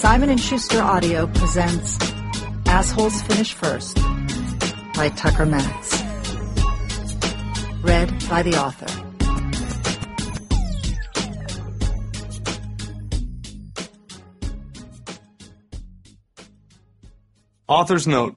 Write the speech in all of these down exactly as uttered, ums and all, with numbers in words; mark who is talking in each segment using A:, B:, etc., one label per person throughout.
A: Simon and Schuster Audio presents Assholes Finish First by Tucker Max. Read by the author.
B: Author's note.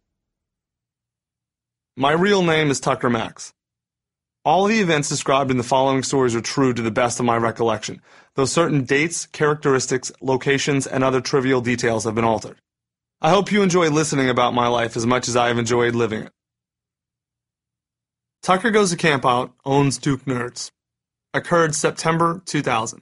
B: My real name is Tucker Max. All of the events described in the following stories are true to the best of my recollection, though certain dates, characteristics, locations, and other trivial details have been altered. I hope you enjoy listening about my life as much as I have enjoyed living it. Tucker Goes to Campout owns Duke Nerds. Occurred September two thousand.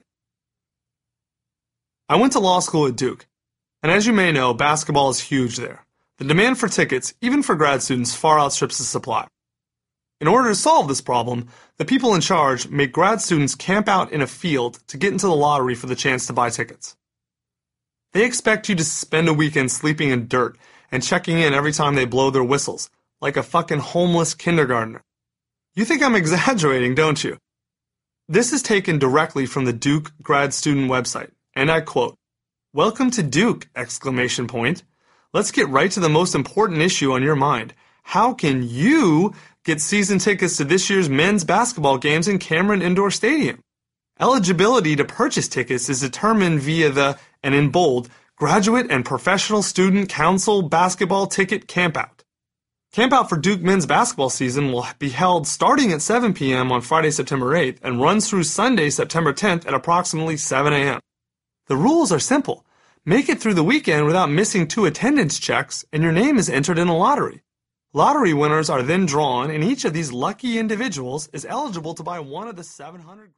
B: I went to law school at Duke, and as you may know, basketball is huge there. The demand for tickets, even for grad students, far outstrips the supply. In order to solve this problem, the people in charge make grad students camp out in a field to get into the lottery for the chance to buy tickets. They expect you to spend a weekend sleeping in dirt and checking in every time they blow their whistles, like a fucking homeless kindergartner. You think I'm exaggerating, don't you? This is taken directly from the Duke grad student website, and I quote, "Welcome to Duke!" exclamation point. Let's get right to the most important issue on your mind. How can you get season tickets to this year's men's basketball games in Cameron Indoor Stadium? Eligibility to purchase tickets is determined via the, and in bold, Graduate and Professional Student Council Basketball Ticket Campout. Campout for Duke men's basketball season will be held starting at seven p.m. on Friday, September eighth, and runs through Sunday, September tenth at approximately seven a.m. The rules are simple. Make it through the weekend without missing two attendance checks, and your name is entered in a lottery. Lottery winners are then drawn, and each of these lucky individuals is eligible to buy one of the seven hundred